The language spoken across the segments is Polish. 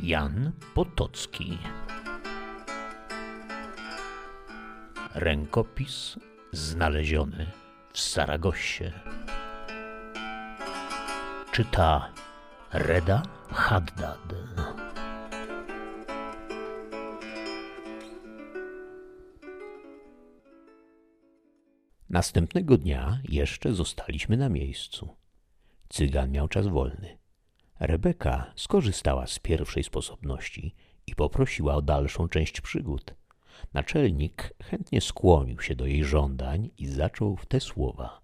Jan Potocki. Rękopis znaleziony w Saragossie. Czyta Reda Haddad. Następnego dnia jeszcze zostaliśmy na miejscu. Cygan miał czas wolny. Rebeka skorzystała z pierwszej sposobności i poprosiła o dalszą część przygód. Naczelnik chętnie skłonił się do jej żądań i zaczął w te słowa.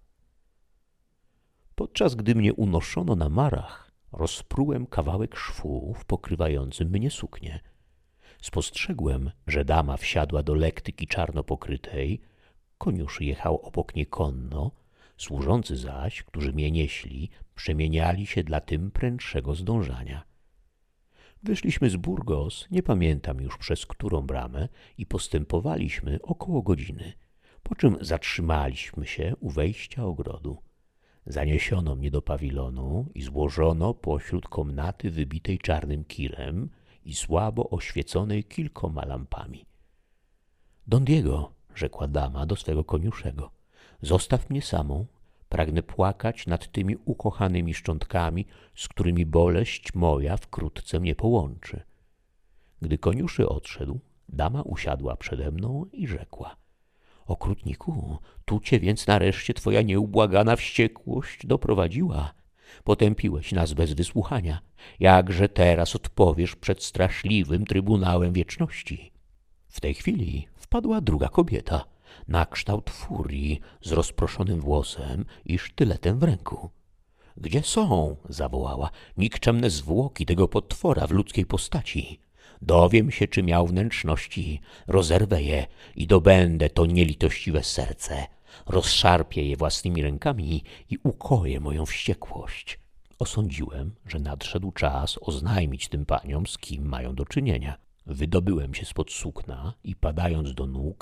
Podczas gdy mnie unoszono na marach, rozprułem kawałek szwów pokrywającym mnie suknię. Spostrzegłem, że dama wsiadła do lektyki czarno pokrytej, koniuszy jechał obok niej konno, służący zaś, którzy mnie nieśli, przemieniali się dla tym prędszego zdążania. Wyszliśmy z Burgos, nie pamiętam już przez którą bramę, i postępowaliśmy około godziny, po czym zatrzymaliśmy się u wejścia ogrodu. Zaniesiono mnie do pawilonu i złożono pośród komnaty wybitej czarnym kirem i słabo oświeconej kilkoma lampami. — Don Diego — rzekła dama do swego koniuszego — zostaw mnie samą. Pragnę płakać nad tymi ukochanymi szczątkami, z którymi boleść moja wkrótce mnie połączy. Gdy koniuszy odszedł, dama usiadła przede mną i rzekła — Okrutniku, tu cię więc nareszcie twoja nieubłagana wściekłość doprowadziła. Potępiłeś nas bez wysłuchania. Jakże teraz odpowiesz przed straszliwym Trybunałem Wieczności? W tej chwili wpadła druga kobieta, na kształt furii, z rozproszonym włosem i sztyletem w ręku. — Gdzie są? — zawołała. — Nikczemne zwłoki tego potwora w ludzkiej postaci. Dowiem się, czy miał wnętrzności. Rozerwę je i dobędę to nielitościwe serce. Rozszarpię je własnymi rękami i ukoję moją wściekłość. Osądziłem, że nadszedł czas oznajmić tym paniom, z kim mają do czynienia. Wydobyłem się spod sukna i padając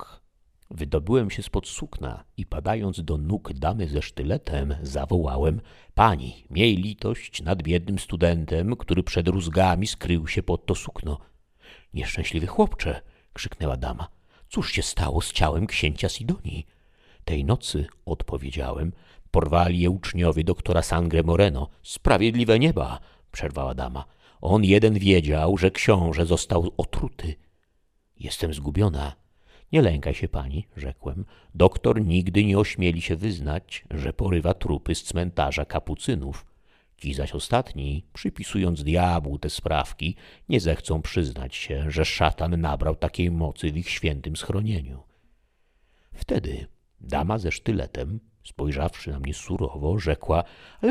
do nóg damy ze sztyletem, zawołałem — Pani, miej litość nad biednym studentem, który przed rózgami skrył się pod to sukno. — Nieszczęśliwy chłopcze — krzyknęła dama — cóż się stało z ciałem księcia Sidonii? — Tej nocy — odpowiedziałem — porwali je uczniowie doktora Sangre Moreno. — Sprawiedliwe nieba — przerwała dama. — On jeden wiedział, że książę został otruty. — Jestem zgubiona. — Nie lękaj się pani — rzekłem. — Doktor nigdy nie ośmieli się wyznać, że porywa trupy z cmentarza kapucynów. Ci zaś ostatni, przypisując diabłu te sprawki, nie zechcą przyznać się, że szatan nabrał takiej mocy w ich świętym schronieniu. Wtedy dama ze sztyletem, spojrzawszy na mnie surowo, rzekła —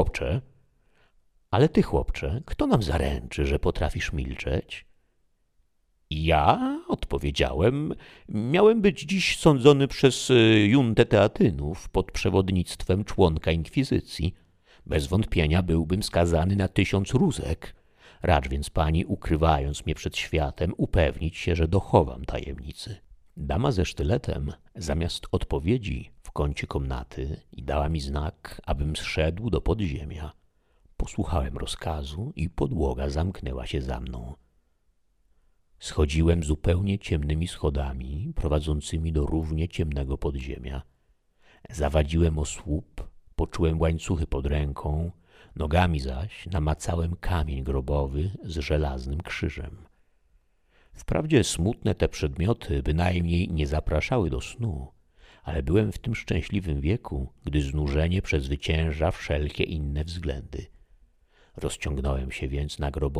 Ale ty, chłopcze, kto nam zaręczy, że potrafisz milczeć? Ja — odpowiedziałem — miałem być dziś sądzony przez juntę Teatynów pod przewodnictwem członka inkwizycji. Bez wątpienia byłbym skazany na 1000 rózek. Racz więc pani, ukrywając mnie przed światem, upewnić się, że dochowam tajemnicy. Dama ze sztyletem zamiast odpowiedzi w kącie komnaty i dała mi znak, abym zszedł do podziemia. Posłuchałem rozkazu i podłoga zamknęła się za mną. Schodziłem zupełnie ciemnymi schodami, prowadzącymi do równie ciemnego podziemia. Zawadziłem o słup, poczułem łańcuchy pod ręką, nogami zaś namacałem kamień grobowy z żelaznym krzyżem. Wprawdzie smutne te przedmioty bynajmniej nie zapraszały do snu, ale byłem w tym szczęśliwym wieku, gdy znużenie przezwycięża wszelkie inne względy. Rozciągnąłem się więc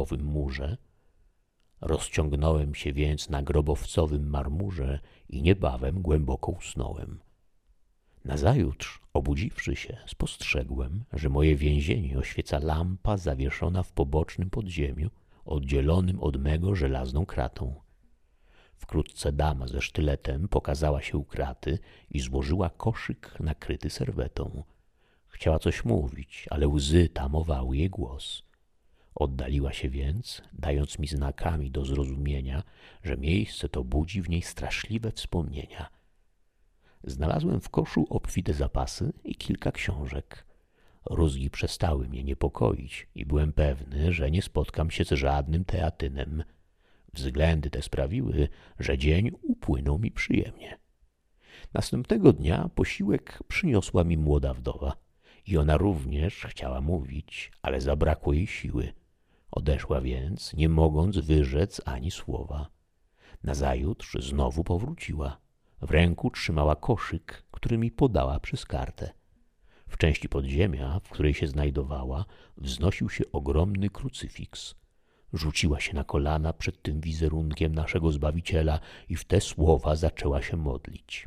na grobowcowym marmurze i niebawem głęboko usnąłem. Nazajutrz, obudziwszy się, spostrzegłem, że moje więzienie oświeca lampa zawieszona w pobocznym podziemiu, oddzielonym od mego żelazną kratą. Wkrótce dama ze sztyletem pokazała się u kraty i złożyła koszyk nakryty serwetą. Chciała coś mówić, ale łzy tamowały jej głos. Oddaliła się więc, dając mi znakami do zrozumienia, że miejsce to budzi w niej straszliwe wspomnienia. Znalazłem w koszu obfite zapasy i kilka książek. Rózgi przestały mnie niepokoić i byłem pewny, że nie spotkam się z żadnym teatynem. Względy te sprawiły, że dzień upłynął mi przyjemnie. Następnego dnia posiłek przyniosła mi młoda wdowa i ona również chciała mówić, ale zabrakło jej siły. Odeszła więc, nie mogąc wyrzec ani słowa. Nazajutrz znowu powróciła. W ręku trzymała koszyk, który mi podała przez kartę. W części podziemia, w której się znajdowała, wznosił się ogromny krucyfiks. Rzuciła się na kolana przed tym wizerunkiem naszego Zbawiciela i w te słowa zaczęła się modlić.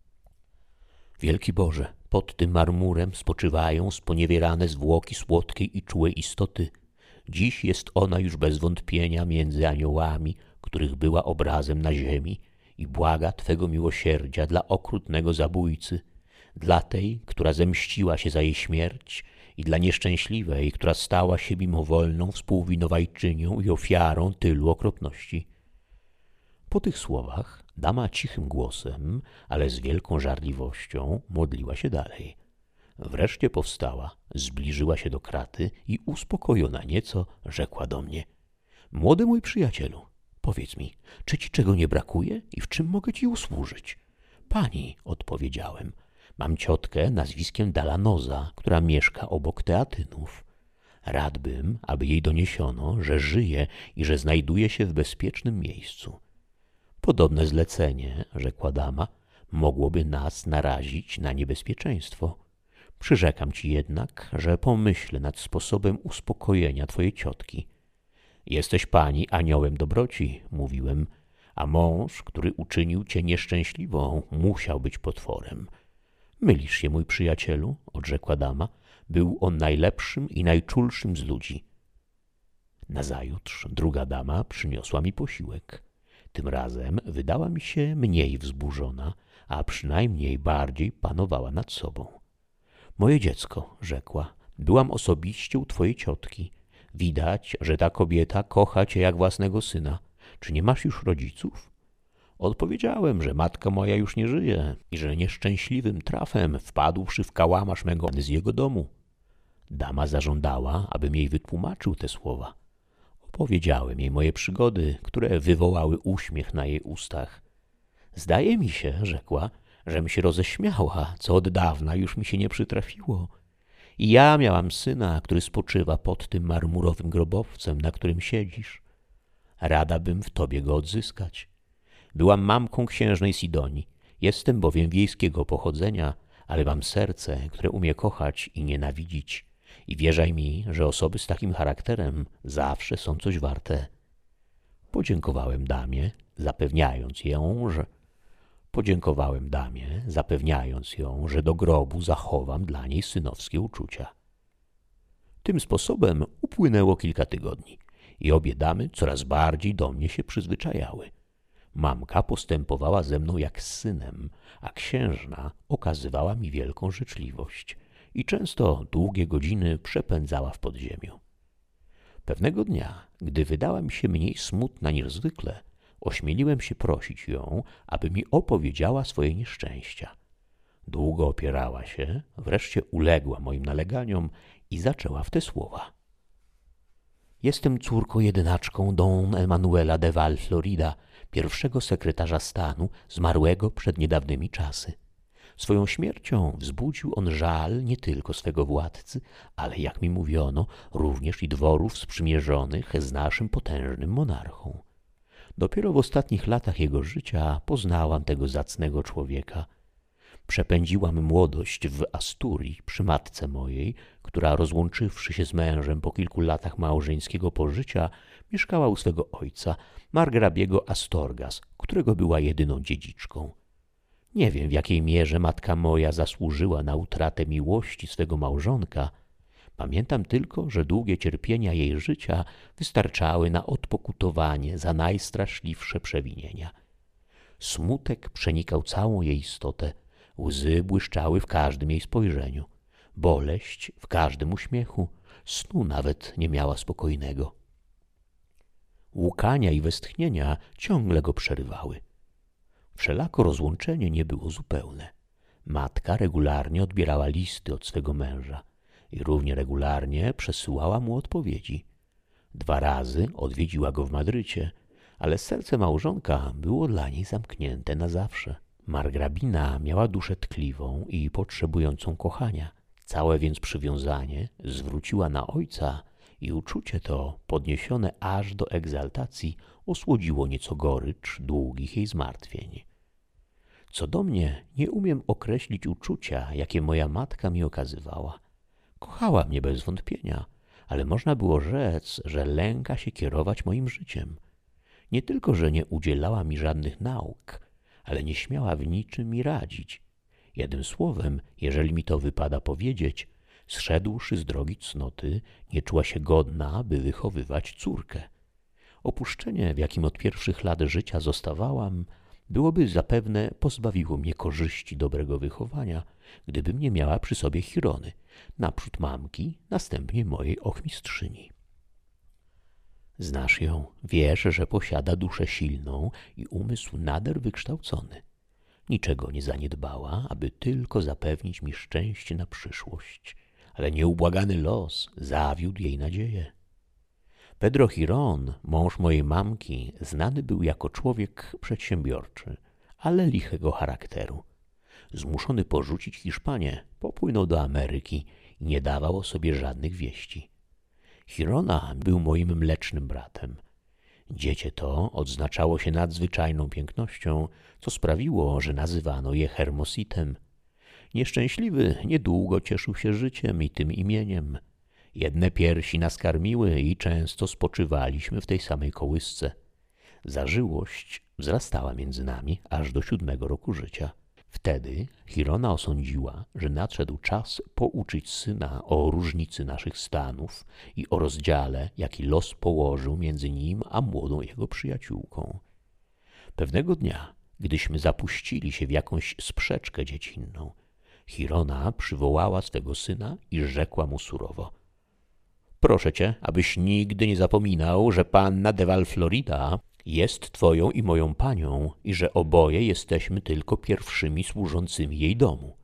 Wielki Boże, pod tym marmurem spoczywają sponiewierane zwłoki słodkiej i czułej istoty. Dziś jest ona już bez wątpienia między aniołami, których była obrazem na ziemi, i błaga Twego miłosierdzia dla okrutnego zabójcy, dla tej, która zemściła się za jej śmierć, i dla nieszczęśliwej, która stała się mimowolną współwinowajczynią i ofiarą tylu okropności. Po tych słowach dama cichym głosem, ale z wielką żarliwością modliła się dalej. Wreszcie powstała, zbliżyła się do kraty i uspokojona nieco rzekła do mnie: Młody mój przyjacielu, powiedz mi, czy ci czego nie brakuje i w czym mogę ci usłużyć? Pani, odpowiedziałem, mam ciotkę nazwiskiem Dalanoza, która mieszka obok Teatynów. Radbym, aby jej doniesiono, że żyje i że znajduje się w bezpiecznym miejscu. Podobne zlecenie, rzekła dama, mogłoby nas narazić na niebezpieczeństwo. Przyrzekam ci jednak, że pomyślę nad sposobem uspokojenia twojej ciotki. Jesteś pani aniołem dobroci, mówiłem, a mąż, który uczynił cię nieszczęśliwą, musiał być potworem. Mylisz się, mój przyjacielu, odrzekła dama, był on najlepszym i najczulszym z ludzi. Nazajutrz druga dama przyniosła mi posiłek. Tym razem wydała mi się mniej wzburzona, a przynajmniej bardziej panowała nad sobą. Moje dziecko, rzekła, byłam osobiście u twojej ciotki. Widać, że ta kobieta kocha cię jak własnego syna. Czy nie masz już rodziców? Odpowiedziałem, że matka moja już nie żyje i że nieszczęśliwym trafem wpadłszy w kałamarz mego z jego domu. Dama zażądała, abym jej wytłumaczył te słowa. Opowiedziałem jej moje przygody, które wywołały uśmiech na jej ustach. Zdaje mi się, rzekła, żem się roześmiała, co od dawna już mi się nie przytrafiło. I ja miałam syna, który spoczywa pod tym marmurowym grobowcem, na którym siedzisz. Rada bym w tobie go odzyskać. Byłam mamką księżnej Sidonii, jestem bowiem wiejskiego pochodzenia, ale mam serce, które umie kochać i nienawidzić. I wierzaj mi, że osoby z takim charakterem zawsze są coś warte. Podziękowałem damie, zapewniając ją, że do grobu zachowam dla niej synowskie uczucia. Tym sposobem upłynęło kilka tygodni i obie damy coraz bardziej do mnie się przyzwyczajały. Mamka postępowała ze mną jak z synem, a księżna okazywała mi wielką życzliwość i często długie godziny przepędzała w podziemiu. Pewnego dnia, gdy wydała mi się mniej smutna niż zwykle, ośmieliłem się prosić ją, aby mi opowiedziała swoje nieszczęścia. Długo opierała się, wreszcie uległa moim naleganiom i zaczęła w te słowa. Jestem córką jedynaczką Don Emanuela de Val Florida, pierwszego sekretarza stanu, zmarłego przed niedawnymi czasy. Swoją śmiercią wzbudził on żal nie tylko swego władcy, ale, jak mi mówiono, również i dworów sprzymierzonych z naszym potężnym monarchą. Dopiero w ostatnich latach jego życia poznałam tego zacnego człowieka. Przepędziłam młodość w Asturii przy matce mojej, która, rozłączywszy się z mężem po kilku latach małżeńskiego pożycia, mieszkała u swego ojca, margrabiego Astorgas, którego była jedyną dziedziczką. Nie wiem, w jakiej mierze matka moja zasłużyła na utratę miłości swego małżonka. Pamiętam tylko, że długie cierpienia jej życia wystarczały na odpokutowanie za najstraszliwsze przewinienia. Smutek przenikał całą jej istotę, łzy błyszczały w każdym jej spojrzeniu, boleść w każdym uśmiechu, snu nawet nie miała spokojnego. Łkania i westchnienia ciągle go przerywały. Wszelako rozłączenie nie było zupełne. Matka regularnie odbierała listy od swego męża. i równie regularnie przesyłała mu odpowiedzi. 2 razy odwiedziła go w Madrycie, ale serce małżonka było dla niej zamknięte na zawsze. Margrabina miała duszę tkliwą i potrzebującą kochania. Całe więc przywiązanie zwróciła na ojca i uczucie to, podniesione aż do egzaltacji, osłodziło nieco gorycz długich jej zmartwień. Co do mnie, nie umiem określić uczucia, jakie moja matka mi okazywała. Kochała mnie bez wątpienia, ale można było rzec, że lęka się kierować moim życiem. Nie tylko, że nie udzielała mi żadnych nauk, ale nie śmiała w niczym mi radzić. Jednym słowem, jeżeli mi to wypada powiedzieć, zszedłszy z drogi cnoty, nie czuła się godna, by wychowywać córkę. Opuszczenie, w jakim od pierwszych lat życia zostawałam, byłoby zapewne pozbawiło mnie korzyści dobrego wychowania, gdybym nie miała przy sobie Chirony, naprzód mamki, następnie mojej ochmistrzyni. Znasz ją, wiesz, że posiada duszę silną i umysł nader wykształcony. Niczego nie zaniedbała, aby tylko zapewnić mi szczęście na przyszłość, ale nieubłagany los zawiódł jej nadzieję. Pedro Girón, mąż mojej mamki, znany był jako człowiek przedsiębiorczy, ale lichego charakteru. Zmuszony porzucić Hiszpanię, popłynął do Ameryki i nie dawał o sobie żadnych wieści. Girona był moim mlecznym bratem. Dziecię to odznaczało się nadzwyczajną pięknością, co sprawiło, że nazywano je Hermositem. Nieszczęśliwy niedługo cieszył się życiem i tym imieniem. Jedne piersi nas karmiły i często spoczywaliśmy w tej samej kołysce. Zażyłość wzrastała między nami aż do 7. roku życia. Wtedy Girona osądziła, że nadszedł czas pouczyć syna o różnicy naszych stanów i o rozdziale, jaki los położył między nim a młodą jego przyjaciółką. Pewnego dnia, gdyśmy zapuścili się w jakąś sprzeczkę dziecinną, Girona przywołała swego syna i rzekła mu surowo: proszę cię, abyś nigdy nie zapominał, że panna de Valflorida jest twoją i moją panią i że oboje jesteśmy tylko pierwszymi służącymi jej domu.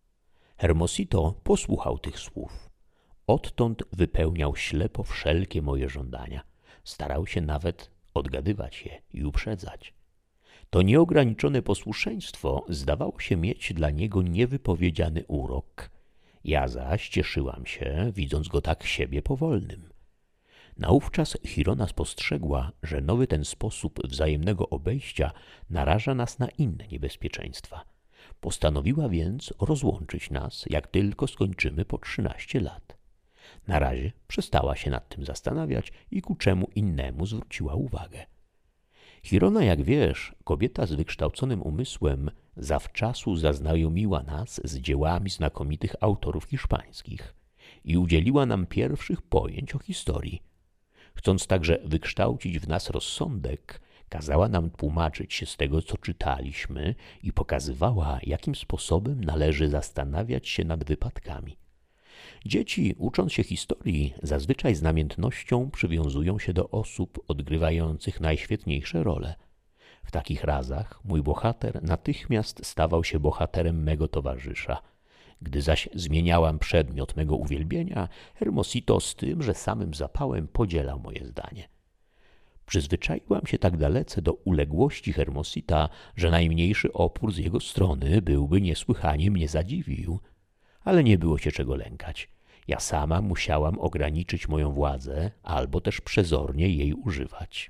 Hermosito posłuchał tych słów. Odtąd wypełniał ślepo wszelkie moje żądania. Starał się nawet odgadywać je i uprzedzać. To nieograniczone posłuszeństwo zdawało się mieć dla niego niewypowiedziany urok. Ja zaś cieszyłam się, widząc go tak siebie powolnym. Naówczas Girona spostrzegła, że nowy ten sposób wzajemnego obejścia naraża nas na inne niebezpieczeństwa. Postanowiła więc rozłączyć nas, jak tylko skończymy po 13 lat. Na razie przestała się nad tym zastanawiać i ku czemu innemu zwróciła uwagę. Girona, jak wiesz, kobieta z wykształconym umysłem, zawczasu zaznajomiła nas z dziełami znakomitych autorów hiszpańskich i udzieliła nam pierwszych pojęć o historii. Chcąc także wykształcić w nas rozsądek, kazała nam tłumaczyć się z tego, co czytaliśmy i pokazywała, jakim sposobem należy zastanawiać się nad wypadkami. Dzieci, ucząc się historii, zazwyczaj z namiętnością przywiązują się do osób odgrywających najświetniejsze role. W takich razach mój bohater natychmiast stawał się bohaterem mego towarzysza. Gdy zaś zmieniałam przedmiot mego uwielbienia, Hermosito z tymże samym zapałem podzielał moje zdanie. Przyzwyczaiłam się tak dalece do uległości Hermosita, że najmniejszy opór z jego strony byłby niesłychanie mnie zadziwił. Ale nie było się czego lękać. Ja sama musiałam ograniczyć moją władzę, albo też przezornie jej używać.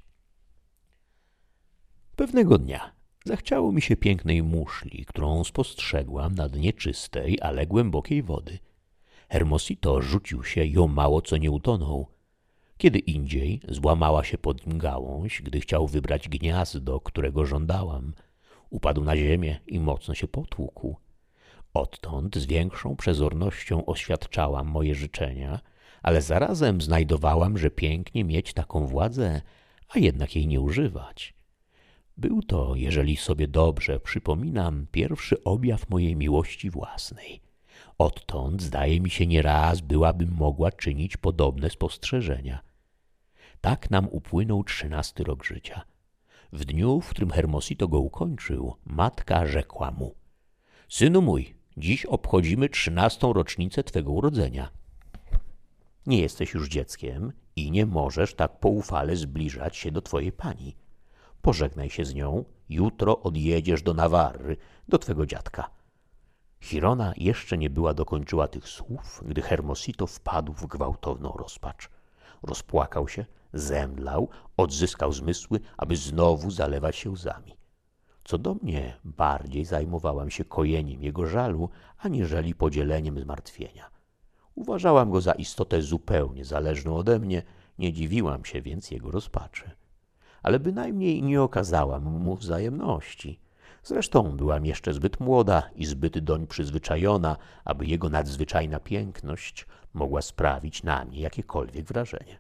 Pewnego dnia zachciało mi się pięknej muszli, którą spostrzegłam na dnie czystej, ale głębokiej wody. Hermosito rzucił się i o mało co nie utonął. Kiedy indziej złamała się pod nim gałąź, gdy chciał wybrać gniazdo, którego żądałam. Upadł na ziemię i mocno się potłukł. Odtąd z większą przezornością oświadczałam moje życzenia, ale zarazem znajdowałam, że pięknie mieć taką władzę, a jednak jej nie używać. Był to, jeżeli sobie dobrze przypominam, pierwszy objaw mojej miłości własnej. Odtąd, zdaje mi się, nieraz byłabym mogła czynić podobne spostrzeżenia. Tak nam upłynął 13. rok życia. W dniu, w którym Hermosito go ukończył, matka rzekła mu: synu mój, dziś obchodzimy 13. rocznicę twego urodzenia. Nie jesteś już dzieckiem i nie możesz tak poufale zbliżać się do twojej pani. Pożegnaj się z nią, jutro odjedziesz do Nawarry, do twego dziadka. Girona jeszcze nie była dokończyła tych słów, gdy Hermosito wpadł w gwałtowną rozpacz. Rozpłakał się, zemdlał, odzyskał zmysły, aby znowu zalewać się łzami. Co do mnie, bardziej zajmowałam się kojeniem jego żalu, aniżeli podzieleniem zmartwienia. Uważałam go za istotę zupełnie zależną ode mnie, nie dziwiłam się więc jego rozpaczy. Ale bynajmniej nie okazałam mu wzajemności. Zresztą byłam jeszcze zbyt młoda i zbyt doń przyzwyczajona, aby jego nadzwyczajna piękność mogła sprawić na mnie jakiekolwiek wrażenie.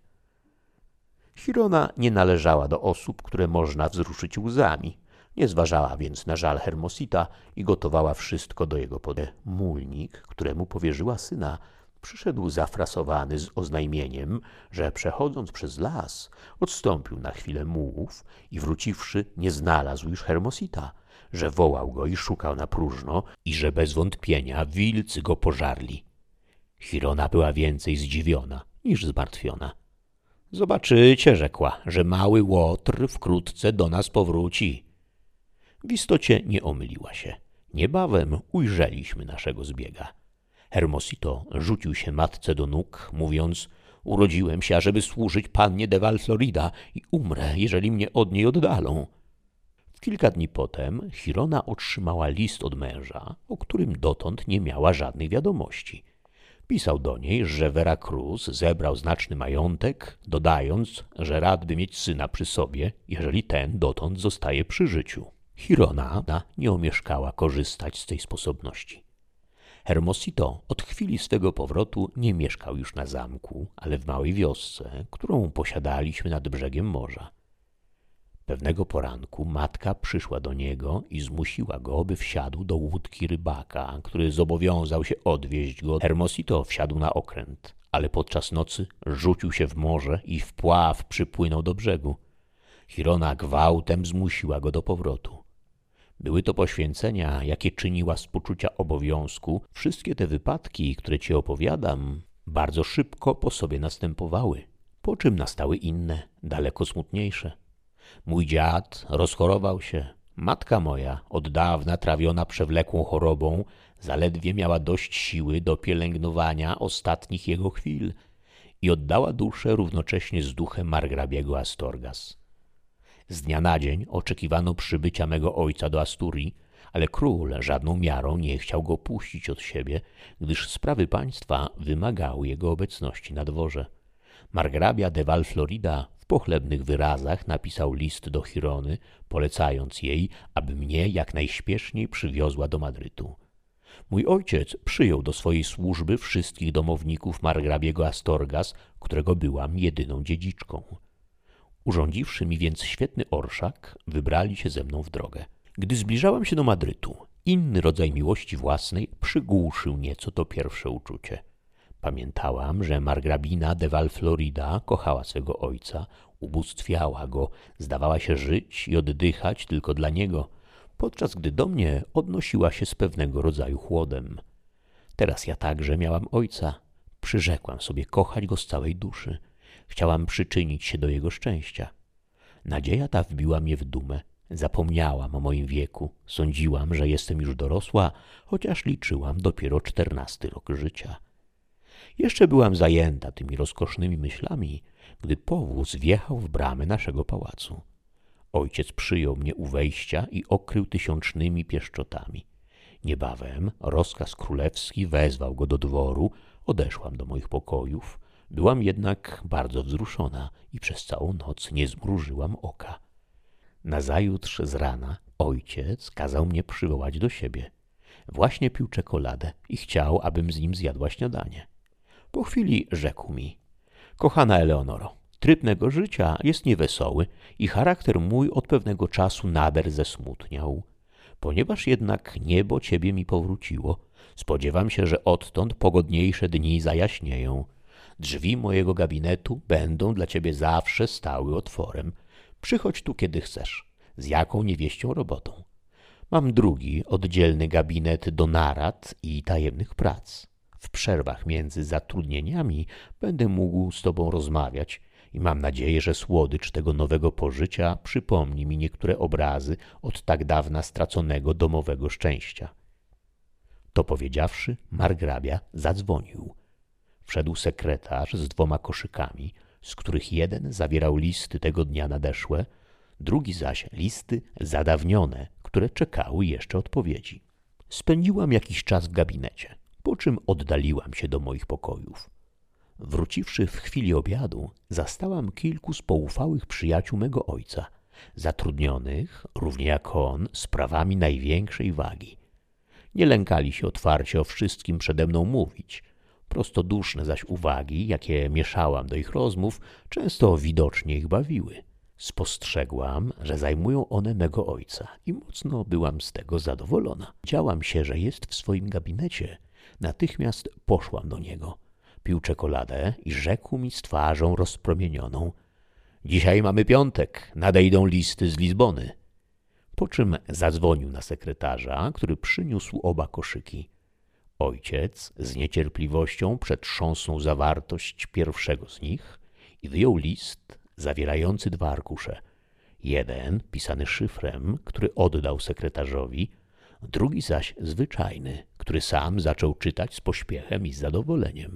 Girona nie należała do osób, które można wzruszyć łzami. Nie zważała więc na żal Hermosita i gotowała wszystko do jego podejścia. Mulnik, któremu powierzyła syna, przyszedł zafrasowany z oznajmieniem, że przechodząc przez las, odstąpił na chwilę mułów i wróciwszy nie znalazł już Hermosita, że wołał go i szukał na próżno i że bez wątpienia wilcy go pożarli. Girona była więcej zdziwiona niż zmartwiona. Zobaczycie, rzekła, że mały Łotr wkrótce do nas powróci. W istocie nie omyliła się. Niebawem ujrzeliśmy naszego zbiega. Hermosito rzucił się matce do nóg, mówiąc: urodziłem się, ażeby służyć pannie de Valflorida i umrę, jeżeli mnie od niej oddalą. W kilka dni potem Girona otrzymała list od męża, o którym dotąd nie miała żadnej wiadomości. Pisał do niej, że Veracruz zebrał znaczny majątek, dodając, że rad by mieć syna przy sobie, jeżeli ten dotąd zostaje przy życiu. Girona nie omieszkała korzystać z tej sposobności. Hermosito od chwili swego powrotu nie mieszkał już na zamku, ale w małej wiosce, którą posiadaliśmy nad brzegiem morza. Pewnego poranku matka przyszła do niego i zmusiła go, by wsiadł do łódki rybaka, który zobowiązał się odwieźć go. Hermosito wsiadł na okręt, ale podczas nocy rzucił się w morze i wpław przypłynął do brzegu. Girona gwałtem zmusiła go do powrotu. Były to poświęcenia, jakie czyniła z poczucia obowiązku. Wszystkie te wypadki, które ci opowiadam, bardzo szybko po sobie następowały, po czym nastały inne, daleko smutniejsze. Mój dziad rozchorował się. Matka moja, od dawna trawiona przewlekłą chorobą, zaledwie miała dość siły do pielęgnowania ostatnich jego chwil i oddała duszę równocześnie z duchem margrabiego Astorgas. Z dnia na dzień oczekiwano przybycia mego ojca do Asturii, ale król żadną miarą nie chciał go puścić od siebie, gdyż sprawy państwa wymagały jego obecności na dworze. Margrabia de Valflorida w pochlebnych wyrazach napisał list do Girony, polecając jej, aby mnie jak najśpieszniej przywiozła do Madrytu. Mój ojciec przyjął do swojej służby wszystkich domowników margrabiego Astorgas, którego byłam jedyną dziedziczką. Urządziwszy mi więc świetny orszak, wybrali się ze mną w drogę. Gdy zbliżałam się do Madrytu, inny rodzaj miłości własnej przygłuszył nieco to pierwsze uczucie. Pamiętałam, że margrabina de Valflorida kochała swego ojca, ubóstwiała go, zdawała się żyć i oddychać tylko dla niego, podczas gdy do mnie odnosiła się z pewnego rodzaju chłodem. Teraz ja także miałam ojca. Przyrzekłam sobie kochać go z całej duszy. Chciałam przyczynić się do jego szczęścia. Nadzieja ta wbiła mnie w dumę. Zapomniałam o moim wieku. Sądziłam, że jestem już dorosła, chociaż liczyłam dopiero 14 rok życia. Jeszcze byłam zajęta tymi rozkosznymi myślami, gdy powóz wjechał w bramę naszego pałacu. Ojciec przyjął mnie u wejścia i okrył tysiącznymi pieszczotami. Niebawem rozkaz królewski wezwał go do dworu, odeszłam do moich pokojów. Byłam jednak bardzo wzruszona i przez całą noc nie zmrużyłam oka. Nazajutrz z rana ojciec kazał mnie przywołać do siebie. Właśnie pił czekoladę i chciał, abym z nim zjadła śniadanie. Po chwili rzekł mi: kochana Eleonoro, tryb mego życia jest niewesoły i charakter mój od pewnego czasu nader zesmutniał. Ponieważ jednak niebo ciebie mi powróciło, spodziewam się, że odtąd pogodniejsze dni zajaśnieją. Drzwi mojego gabinetu będą dla ciebie zawsze stały otworem. Przychodź tu, kiedy chcesz, z jaką niewieścią robotą. Mam drugi, oddzielny gabinet do narad i tajemnych prac. W przerwach między zatrudnieniami będę mógł z tobą rozmawiać i mam nadzieję, że słodycz tego nowego pożycia przypomni mi niektóre obrazy od tak dawna straconego domowego szczęścia. To powiedziawszy, margrabia zadzwonił. Wszedł sekretarz z 2 koszykami, z których jeden zawierał listy tego dnia nadeszłe, drugi zaś listy zadawnione, które czekały jeszcze odpowiedzi. Spędziłam jakiś czas w gabinecie, po czym oddaliłam się do moich pokojów. Wróciwszy w chwili obiadu, zastałam kilku z poufałych przyjaciół mego ojca, zatrudnionych, równie jak on, sprawami największej wagi. Nie lękali się otwarcie o wszystkim przede mną mówić. Prostoduszne zaś uwagi, jakie mieszałam do ich rozmów, często widocznie ich bawiły. Spostrzegłam, że zajmują one mego ojca i mocno byłam z tego zadowolona. Wiedziałam się, że jest w swoim gabinecie. Natychmiast poszłam do niego. Pił czekoladę i rzekł mi z twarzą rozpromienioną: dzisiaj mamy piątek, nadejdą listy z Lizbony. Po czym zadzwonił na sekretarza, który przyniósł 2 koszyki. Ojciec z niecierpliwością przetrząsnął zawartość pierwszego z nich i wyjął list zawierający 2 arkusze. Jeden pisany szyfrem, który oddał sekretarzowi, drugi zaś zwyczajny, który sam zaczął czytać z pośpiechem i z zadowoleniem.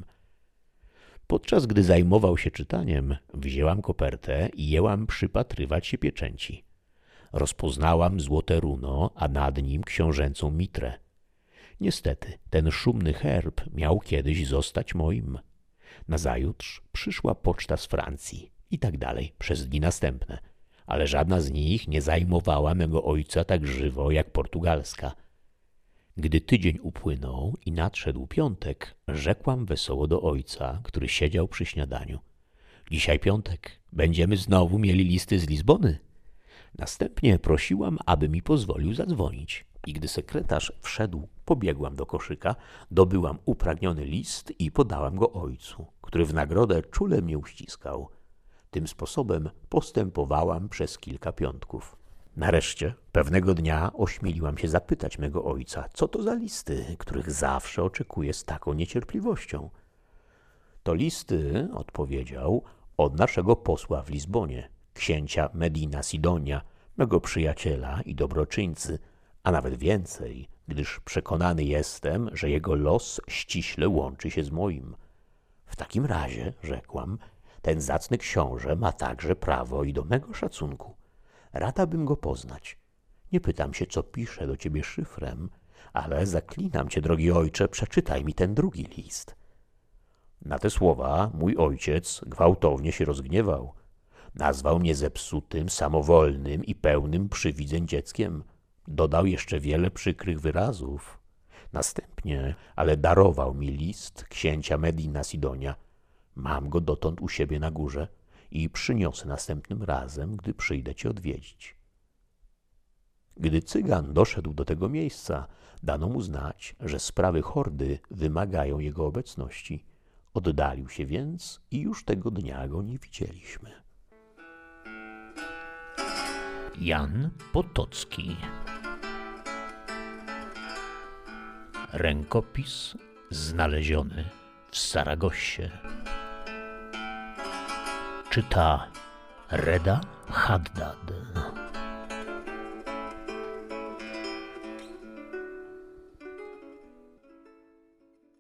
Podczas gdy zajmował się czytaniem, wzięłam kopertę i jęłam przypatrywać się pieczęci. Rozpoznałam złote runo, a nad nim książęcą mitrę. Niestety, ten szumny herb miał kiedyś zostać moim. Nazajutrz przyszła poczta z Francji i tak dalej przez dni następne, ale żadna z nich nie zajmowała mego ojca tak żywo jak portugalska. Gdy tydzień upłynął i nadszedł piątek, rzekłam wesoło do ojca, który siedział przy śniadaniu: dzisiaj piątek, będziemy znowu mieli listy z Lizbony. Następnie prosiłam, aby mi pozwolił zadzwonić i gdy sekretarz wszedł, pobiegłam do koszyka, dobyłam upragniony list i podałam go ojcu, który w nagrodę czule mnie uściskał. Tym sposobem postępowałam przez kilka piątków. Nareszcie pewnego dnia ośmieliłam się zapytać mego ojca, co to za listy, których zawsze oczekuje z taką niecierpliwością. To listy, odpowiedział, od naszego posła w Lizbonie, księcia Medina Sidonia, mego przyjaciela i dobroczyńcy, a nawet więcej, gdyż przekonany jestem, że jego los ściśle łączy się z moim. W takim razie, rzekłam, ten zacny książę ma także prawo i do mego szacunku. Rada bym go poznać. Nie pytam się, co pisze do ciebie szyfrem, ale zaklinam cię, drogi ojcze, przeczytaj mi ten drugi list. Na te słowa mój ojciec gwałtownie się rozgniewał. Nazwał mnie zepsutym, samowolnym i pełnym przywidzeń dzieckiem. Dodał jeszcze wiele przykrych wyrazów. Następnie, ale darował mi list księcia Medina Sidonia. Mam go dotąd u siebie na górze i przyniosę następnym razem, gdy przyjdę cię odwiedzić. Gdy cygan doszedł do tego miejsca, dano mu znać, że sprawy hordy wymagają jego obecności. Oddalił się więc i już tego dnia go nie widzieliśmy. Jan Potocki. Rękopis znaleziony w Saragossie. Czyta Reda Haddad.